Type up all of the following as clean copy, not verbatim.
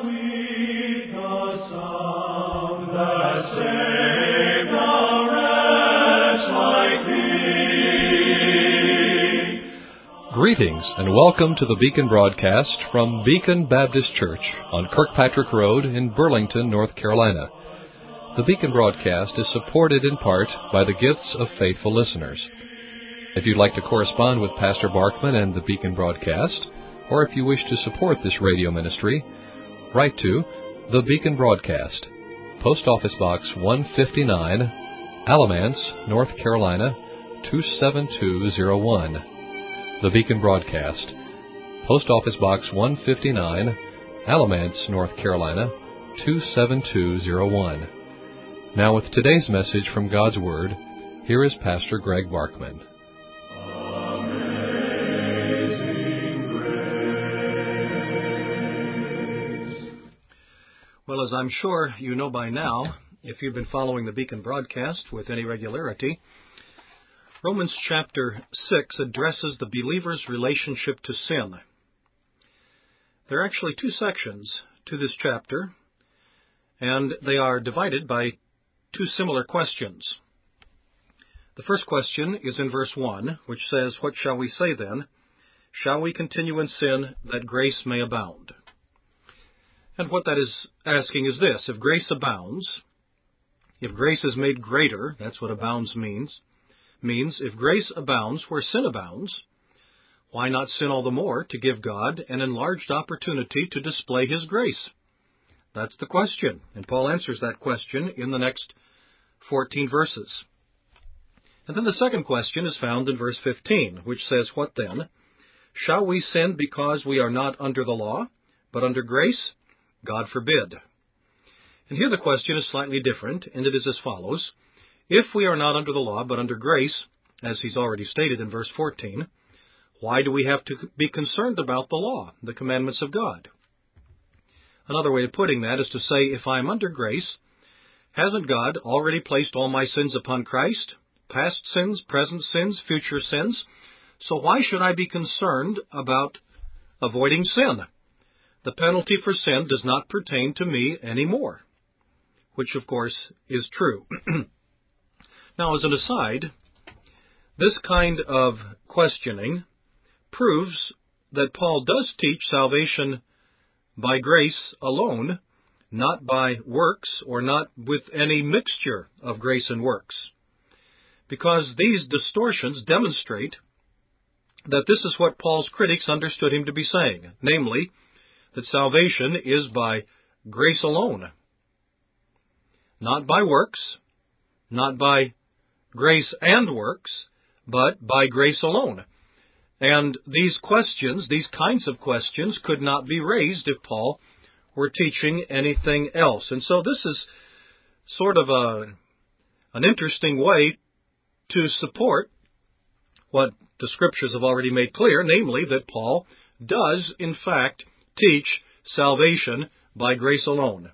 sweet the sound that saved a wretch like me. Greetings and welcome to the Beacon broadcast from Beacon Baptist Church on Kirkpatrick Road in Burlington, North Carolina. The Beacon broadcast is supported in part by the gifts of faithful listeners. If you'd like to correspond with Pastor Barkman and the Beacon broadcast, or if you wish to support this radio ministry, write to The Beacon Broadcast, Post Office Box 159, Alamance, North Carolina, 27201. The Beacon Broadcast, Post Office Box 159, Alamance, North Carolina, 27201. Now with today's message from God's Word, here is Pastor Greg Barkman. Well, as I'm sure you know by now, if you've been following the Beacon broadcast with any regularity, Romans chapter 6 addresses the believer's relationship to sin. There are actually two sections to this chapter, and they are divided by two similar questions. The first question is in verse 1, which says, "What shall we say then? Shall we continue in sin that grace may abound?" And what that is asking is this: if grace abounds, if grace is made greater, that's what abounds means if grace abounds where sin abounds, why not sin all the more to give God an enlarged opportunity to display His grace? That's the question, and Paul answers that question in the next 14 verses. And then the second question is found in verse 15, which says, "What then? Shall we sin because we are not under the law, but under grace? God forbid." And here the question is slightly different, and it is as follows: if we are not under the law, but under grace, as he's already stated in verse 14, why do we have to be concerned about the law, the commandments of God? Another way of putting that is to say, if I'm under grace, hasn't God already placed all my sins upon Christ? Past sins, present sins, future sins. So why should I be concerned about avoiding sin? The penalty for sin does not pertain to me anymore, which of course is true. Now, as an aside, this kind of questioning proves that Paul does teach salvation by grace alone, not by works or not with any mixture of grace and works, because these distortions demonstrate that this is what Paul's critics understood him to be saying, namely, that salvation is by grace alone, not by works, not by grace and works, but by grace alone. And these questions, these kinds of questions, could not be raised if Paul were teaching anything else. And so this is sort of an interesting way to support what the Scriptures have already made clear, namely that Paul does, in fact, teach salvation by grace alone.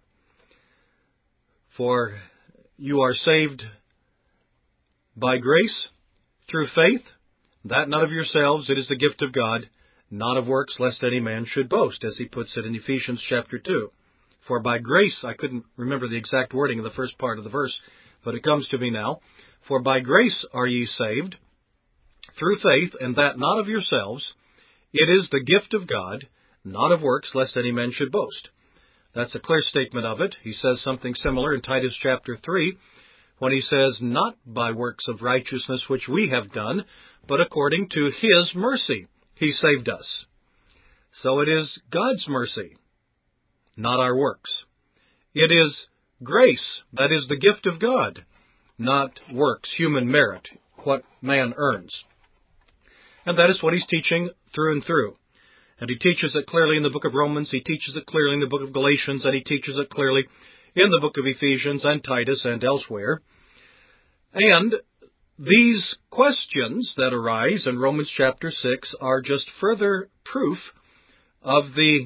For you are saved by grace through faith, that not of yourselves, it is the gift of God, not of works, lest any man should boast, as he puts it in Ephesians chapter 2. For by grace, I couldn't remember the exact wording of the first part of the verse, but it comes to me now. For by grace are ye saved, through faith, and that not of yourselves, it is the gift of God, not of works, lest any man should boast. That's a clear statement of it. He says something similar in Titus chapter 3, when he says, "Not by works of righteousness which we have done, but according to His mercy He saved us." So it is God's mercy, not our works. It is grace, that is the gift of God, not works, human merit, what man earns. And that is what he's teaching through and through. And he teaches it clearly in the book of Romans, he teaches it clearly in the book of Galatians, and he teaches it clearly in the book of Ephesians and Titus and elsewhere. And these questions that arise in Romans chapter 6 are just further proof of the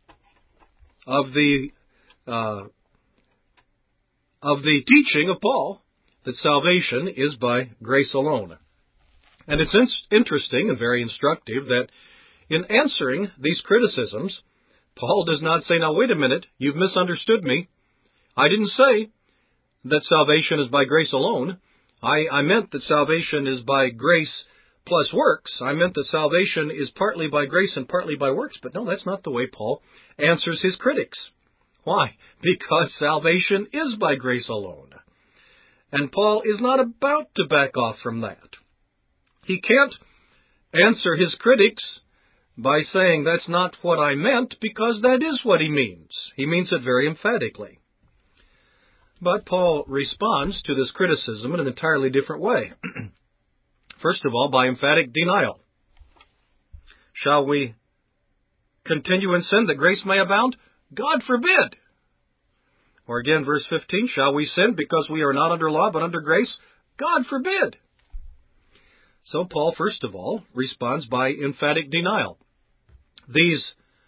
teaching of Paul that salvation is by grace alone. And it's interesting and very instructive that in answering these criticisms, Paul does not say, now wait a minute, you've misunderstood me. I didn't say that salvation is by grace alone. I meant that salvation is by grace plus works. I meant that salvation is partly by grace and partly by works. But no, that's not the way Paul answers his critics. Why? Because salvation is by grace alone. And Paul is not about to back off from that. He can't answer his critics by saying that's not what I meant, because that is what he means. He means it very emphatically. But Paul responds to this criticism in an entirely different way. First of all, by emphatic denial. Shall we continue in sin that grace may abound? God forbid. Or again, verse 15, shall we sin because we are not under law but under grace? God forbid. So Paul, first of all, responds by emphatic denial. These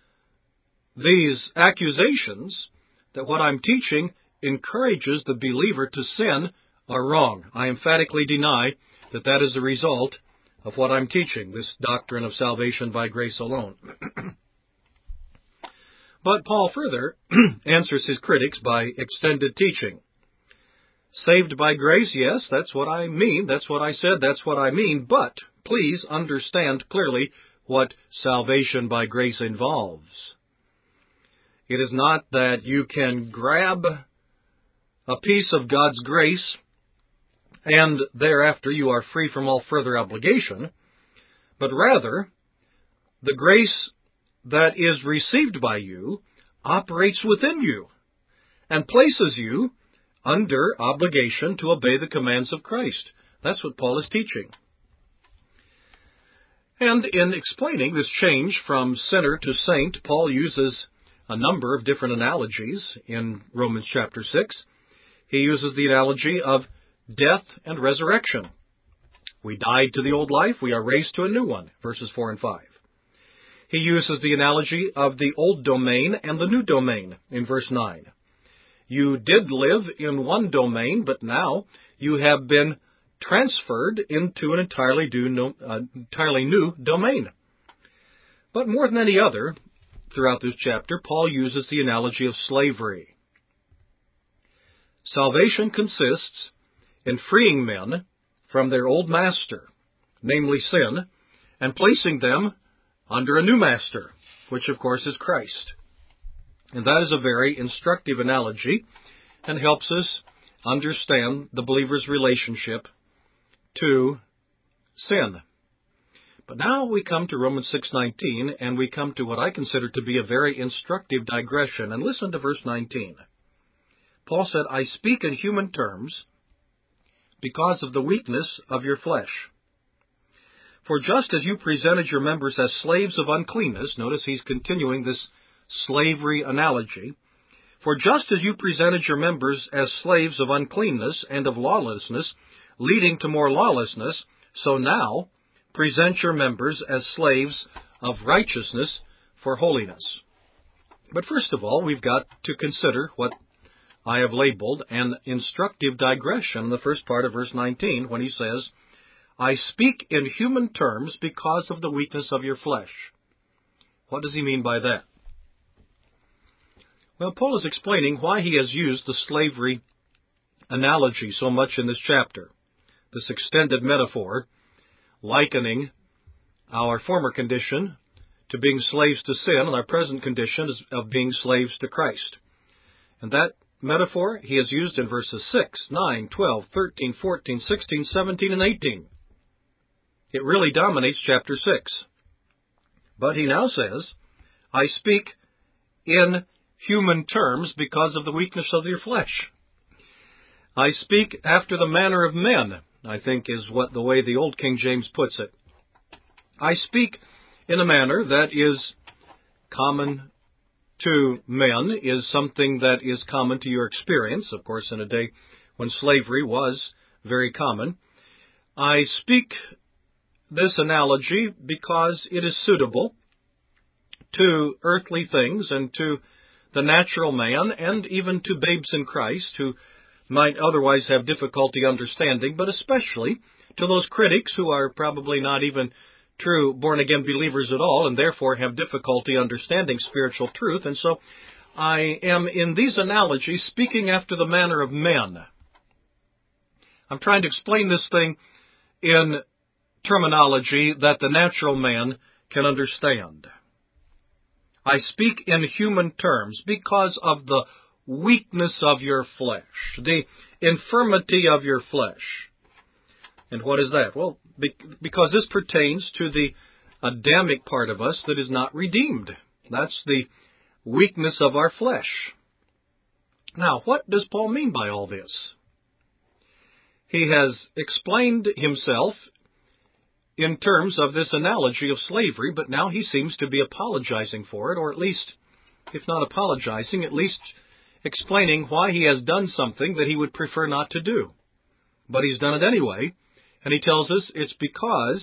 accusations that what I'm teaching encourages the believer to sin are wrong. I emphatically deny that that is the result of what I'm teaching, this doctrine of salvation by grace alone. But Paul further answers his critics by extended teaching. Saved by grace, yes, that's what I mean, that's what I said, that's what I mean, but please understand clearly what salvation by grace involves. It is not that you can grab a piece of God's grace and thereafter you are free from all further obligation, but rather the grace that is received by you operates within you and places you under obligation to obey the commands of Christ. That's what Paul is teaching. And in explaining this change from sinner to saint, Paul uses a number of different analogies in Romans chapter 6. He uses the analogy of death and resurrection. We died to the old life, we are raised to a new one, verses 4 and 5. He uses the analogy of the old domain and the new domain in verse 9. You did live in one domain, but now you have been transferred into an entirely new domain. But more than any other, throughout this chapter, Paul uses the analogy of slavery. Salvation consists in freeing men from their old master, namely sin, and placing them under a new master, which of course is Christ. And that is a very instructive analogy and helps us understand the believer's relationship to sin. But now we come to Romans 6:19, and we come to what I consider to be a very instructive digression. And listen to verse 19. Paul said, I speak in human terms because of the weakness of your flesh. For just as you presented your members as slaves of uncleanness, notice he's continuing this slavery analogy. For just as you presented your members as slaves of uncleanness and of lawlessness, leading to more lawlessness, so now present your members as slaves of righteousness for holiness. But first of all, we've got to consider what I have labeled an instructive digression in the first part of verse 19 when he says, I speak in human terms because of the weakness of your flesh. What does he mean by that? Well, Paul is explaining why he has used the slavery analogy so much in this chapter, this extended metaphor, likening our former condition to being slaves to sin and our present condition of being slaves to Christ. And that metaphor he has used in verses 6, 9, 12, 13, 14, 16, 17, and 18. It really dominates chapter 6. But he now says, I speak in human terms because of the weakness of your flesh. I speak after the manner of men, I think is what the way the old King James puts it. I speak in a manner that is common to men, is something that is common to your experience, of course, in a day when slavery was very common. I speak this analogy because it is suitable to earthly things and to the natural man and even to babes in Christ who might otherwise have difficulty understanding, but especially to those critics who are probably not even true born-again believers at all, and therefore have difficulty understanding spiritual truth. And so I am, in these analogies, speaking after the manner of men. I'm trying to explain this thing in terminology that the natural man can understand. I speak in human terms because of the weakness of your flesh, the infirmity of your flesh. And what is that? Well, because this pertains to the Adamic part of us that is not redeemed. That's the weakness of our flesh. Now, what does Paul mean by all this? He has explained himself in terms of this analogy of slavery, but now he seems to be apologizing for it, or at least, if not apologizing, at least explaining why he has done something that he would prefer not to do. But he's done it anyway, and he tells us it's because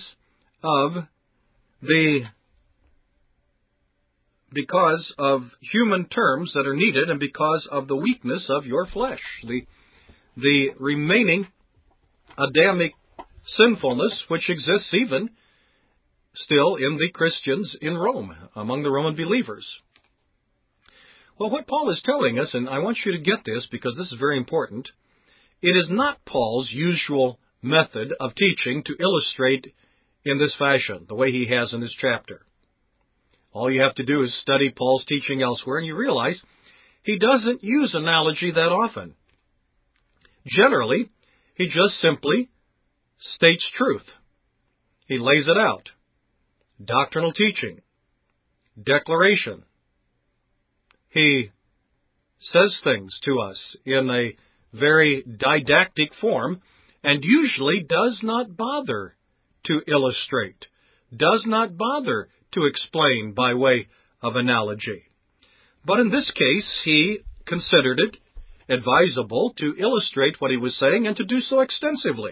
of human terms that are needed, and because of the weakness of your flesh, the remaining Adamic sinfulness which exists even still in the Christians in Rome, among the Roman believers. Well, what Paul is telling us, and I want you to get this because this is very important, it is not Paul's usual method of teaching to illustrate in this fashion, the way he has in this chapter. All you have to do is study Paul's teaching elsewhere, and you realize he doesn't use analogy that often. Generally, he just simply states truth. He lays it out. Doctrinal teaching. Declaration. He says things to us in a very didactic form, and usually does not bother to illustrate, does not bother to explain by way of analogy. But in this case, he considered it advisable to illustrate what he was saying and to do so extensively.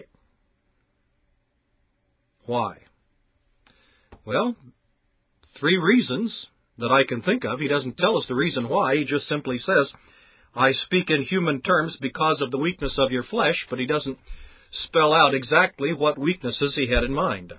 Why? Well, 3 reasons that I can think of. He doesn't tell us the reason why. He just simply says, I speak in human terms because of the weakness of your flesh, but he doesn't spell out exactly what weaknesses he had in mind.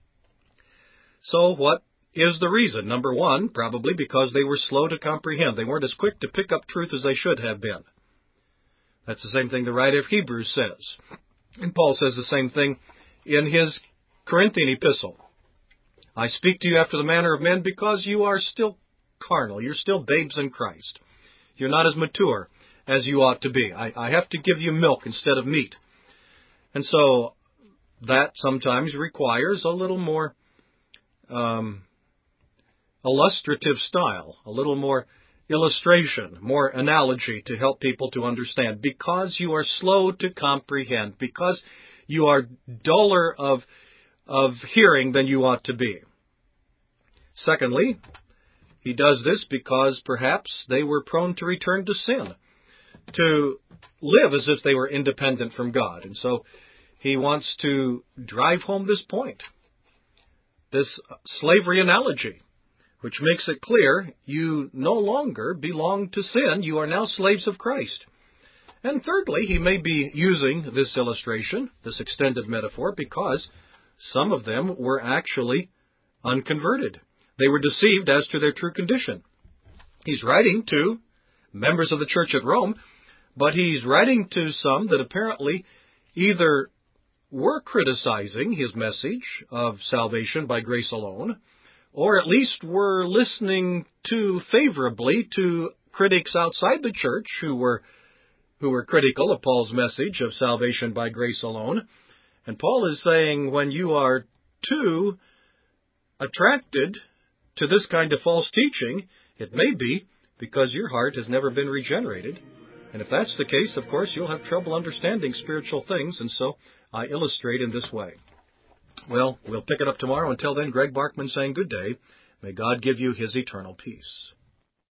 So what is the reason? Number 1, probably because they were slow to comprehend. They weren't as quick to pick up truth as they should have been. That's the same thing the writer of Hebrews says. And Paul says the same thing in his Corinthian epistle. I speak to you after the manner of men because you are still carnal. You're still babes in Christ. You're not as mature as you ought to be. I have to give you milk instead of meat. And so that sometimes requires a little more illustrative style, a little more illustration, more analogy to help people to understand. Because you are slow to comprehend, because you are duller of hearing than you ought to be. Secondly, he does this because perhaps they were prone to return to sin, to live as if they were independent from God. And so he wants to drive home this point, this slavery analogy, which makes it clear you no longer belong to sin. You are now slaves of Christ. And thirdly, he may be using this illustration, this extended metaphor, because some of them were actually unconverted. They were deceived as to their true condition. He's writing to members of the church at Rome, but he's writing to some that apparently either were criticizing his message of salvation by grace alone, or at least were listening too favorably to critics outside the church who were critical of Paul's message of salvation by grace alone. And Paul is saying when you are too attracted to this kind of false teaching, it may be because your heart has never been regenerated. And if that's the case, of course, you'll have trouble understanding spiritual things, and so I illustrate in this way. Well, we'll pick it up tomorrow. Until then, Greg Barkman saying good day. May God give you His eternal peace.